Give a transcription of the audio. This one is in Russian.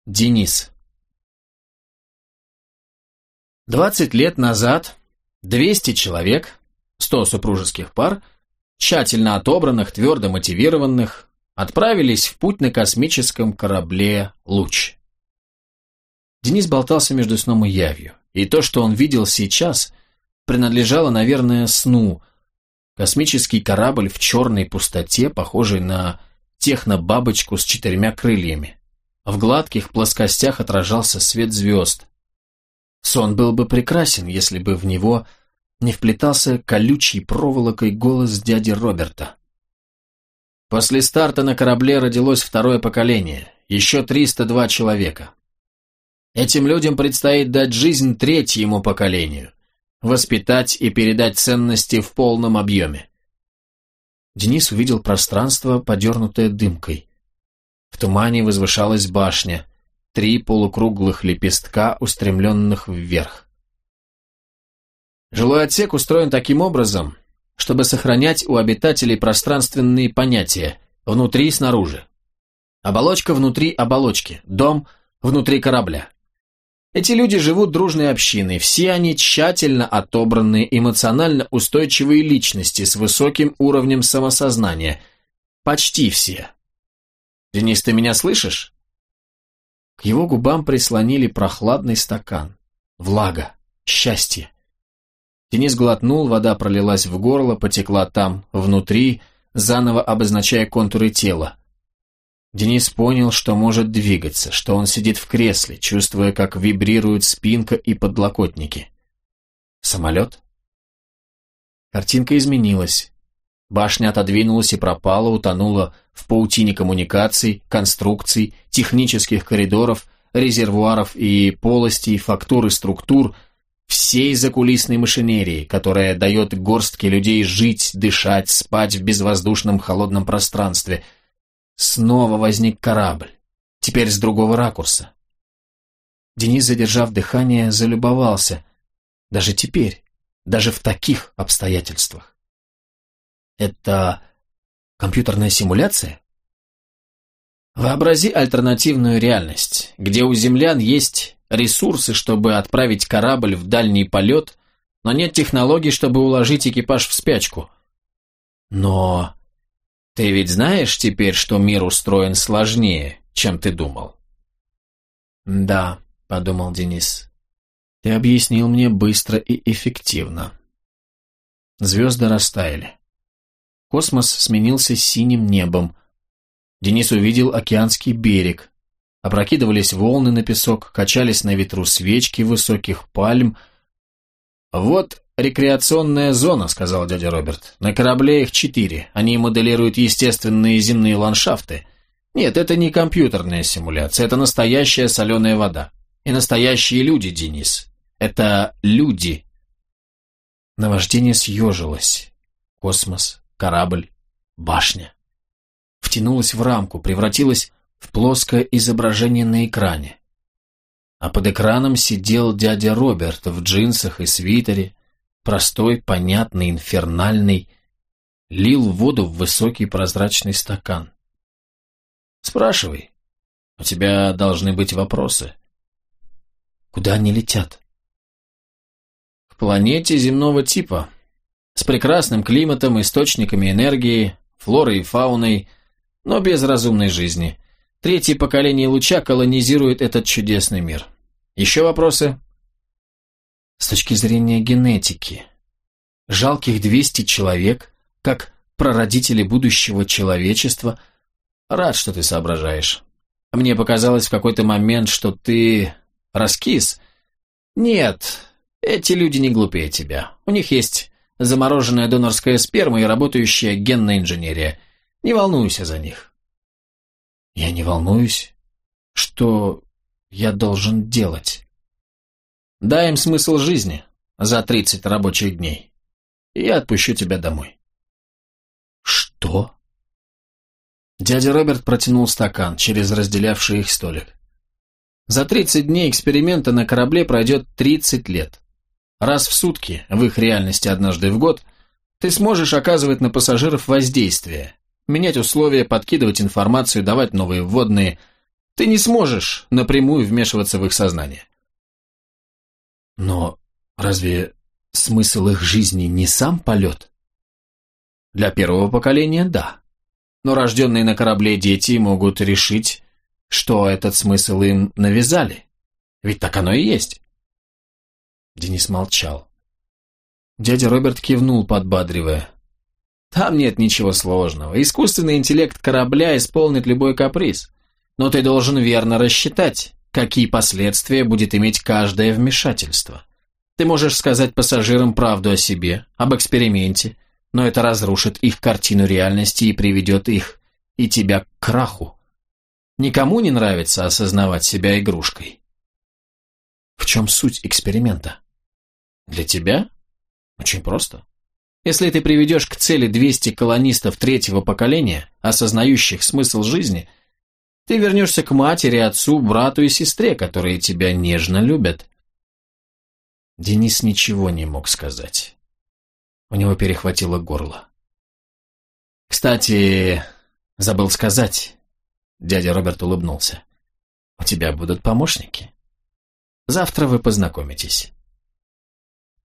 Денис. 20 лет назад 200 человек, 100 супружеских пар, тщательно отобранных, твердо мотивированных, отправились в путь на космическом корабле «Луч». Денис болтался между сном и явью, и то, что он видел сейчас, принадлежало, наверное, сну. Космический корабль в черной пустоте, похожий на технобабочку с 4 крыльями. В гладких плоскостях отражался свет звезд. Сон был бы прекрасен, если бы в него не вплетался колючей проволокой голос дяди Роберта. После старта на корабле родилось второе поколение, еще 302 человека. Этим людям предстоит дать жизнь третьему поколению, воспитать и передать ценности в полном объеме. Денис увидел пространство, подернутое дымкой. В тумане возвышалась башня, 3 полукруглых лепестка, устремленных вверх. Жилой отсек устроен таким образом, чтобы сохранять у обитателей пространственные понятия внутри и снаружи. Оболочка внутри оболочки, дом внутри корабля. Эти люди живут дружной общиной, все они тщательно отобранные, эмоционально устойчивые личности с высоким уровнем самосознания. Почти все. «Денис, ты меня слышишь?» К его губам прислонили прохладный стакан. Влага, счастье. Денис глотнул, вода пролилась в горло, потекла там, внутри, заново обозначая контуры тела. Денис понял, что может двигаться, что он сидит в кресле, чувствуя, как вибрируют спинка и подлокотники. Самолет? Картинка изменилась. Башня отодвинулась и пропала, утонула в паутине коммуникаций, конструкций, технических коридоров, резервуаров и полостей, фактур и структур, всей закулисной машинерии, которая дает горстке людей жить, дышать, спать в безвоздушном холодном пространстве. Снова возник корабль, теперь с другого ракурса. Денис, задержав дыхание, залюбовался. Даже теперь, даже в таких обстоятельствах. Это компьютерная симуляция? Вообрази альтернативную реальность, где у землян есть ресурсы, чтобы отправить корабль в дальний полет, но нет технологий, чтобы уложить экипаж в спячку. Но ты ведь знаешь теперь, что мир устроен сложнее, чем ты думал? Да, подумал Денис. Ты объяснил мне быстро и эффективно. Звезды растаяли. Космос сменился синим небом. Денис увидел океанский берег. Опрокидывались волны на песок, качались на ветру свечки высоких пальм. «Вот рекреационная зона», — сказал дядя Роберт. «На корабле их 4. Они моделируют естественные земные ландшафты. Нет, это не компьютерная симуляция, это настоящая соленая вода. И настоящие люди, Денис. Это люди». Наваждение съежилось. Космос, корабль, башня. Втянулась в рамку, превратилась в плоское изображение на экране. А под экраном сидел дядя Роберт в джинсах и свитере, простой, понятный, инфернальный, лил воду в высокий прозрачный стакан. «Спрашивай. У тебя должны быть вопросы». «Куда они летят?» «К планете земного типа, с прекрасным климатом, источниками энергии, флорой и фауной, но без разумной жизни. 3-е поколение луча колонизирует этот чудесный мир. Еще вопросы?» «С точки зрения генетики, жалких 200 человек, как прародители будущего человечества, рад, что ты соображаешь. Мне показалось в какой-то момент, что ты раскис. Нет, эти люди не глупее тебя. У них есть замороженная донорская сперма и работающая генная инженерия. Не волнуйся за них». «Я не волнуюсь. Что я должен делать?» «Дай им смысл жизни за 30 рабочих дней. И я отпущу тебя домой». «Что?» Дядя Роберт протянул стакан через разделявший их столик. «За 30 дней эксперимента на корабле пройдет 30 лет. Раз в сутки, в их реальности однажды в год, ты сможешь оказывать на пассажиров воздействие, менять условия, подкидывать информацию, давать новые вводные. Ты не сможешь напрямую вмешиваться в их сознание. Но разве смысл их жизни не сам полет? Для первого поколения – да. Но рожденные на корабле дети могут решить, что этот смысл им навязали. Ведь так оно и есть. Денис молчал. Дядя Роберт кивнул, подбадривая. Там нет ничего сложного. Искусственный интеллект корабля исполнит любой каприз. Но ты должен верно рассчитать, какие последствия будет иметь каждое вмешательство. Ты можешь сказать пассажирам правду о себе, об эксперименте, но это разрушит их картину реальности и приведет их и тебя к краху. Никому не нравится осознавать себя игрушкой. В чем суть эксперимента? Для тебя? Очень просто. Если ты приведешь к цели 200 колонистов третьего поколения, осознающих смысл жизни, ты вернешься к матери, отцу, брату и сестре, которые тебя нежно любят. Денис ничего не мог сказать. У него перехватило горло. Кстати, забыл сказать, дядя Роберт улыбнулся. У тебя будут помощники. Завтра вы познакомитесь.